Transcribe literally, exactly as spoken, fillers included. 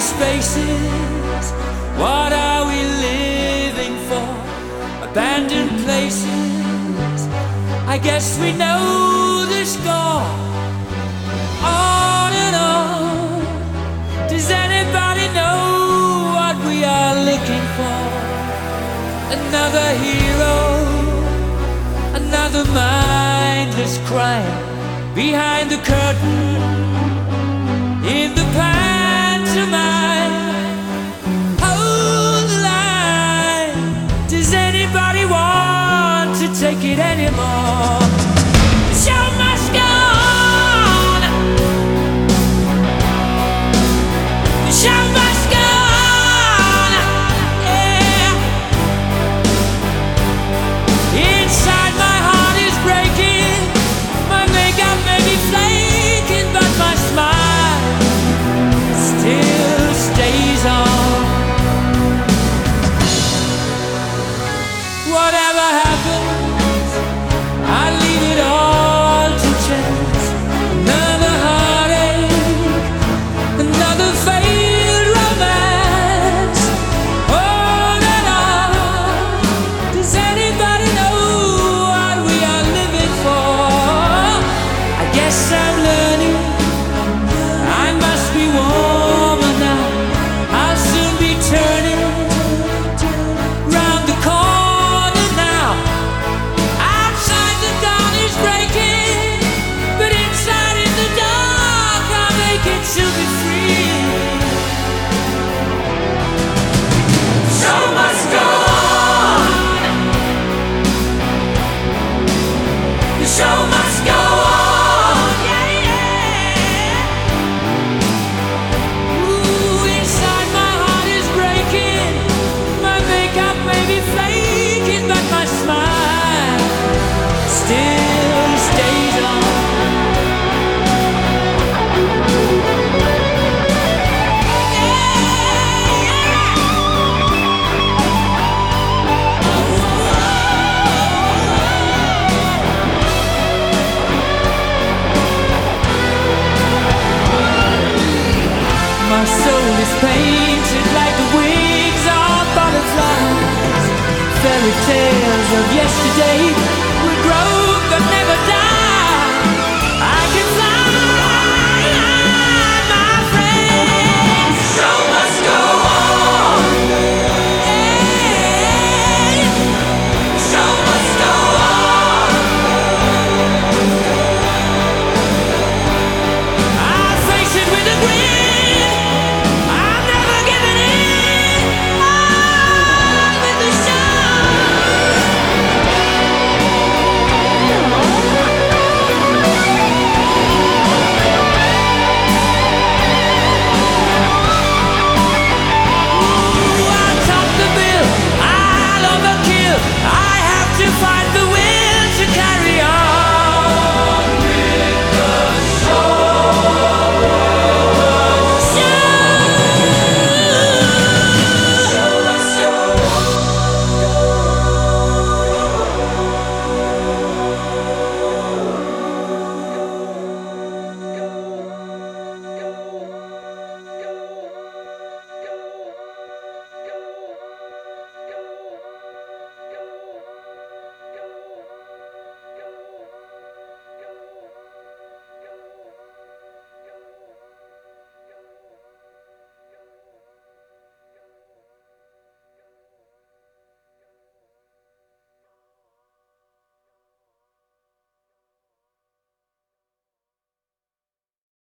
spaces. What are we living for? Abandoned places. I guess we know the score. On and on. Does anybody know what we are looking for? Another hero, another mindless crime behind the curtain in the pantomime. Hold the line. Does anybody want to take it anymore? The show must go on. The show must go on. Yeah. Inside my heart is breaking. My makeup may be flaking, but my smile still stays on. Whatever happens, I leave it all to chance. Another heartache, another failed romance. On and on. Does anybody know what we are living for? I guess I'm learning. I must be warmer now. I'll soon be turning round the corner now. Outside the dawn is breaking, but inside in the dark I'll make it to be free. Show must go on. The show must go on. Yeah, yeah. Ooh, inside my heart is breaking. My makeup may be flaking, but my smile still stays on. My soul is pain.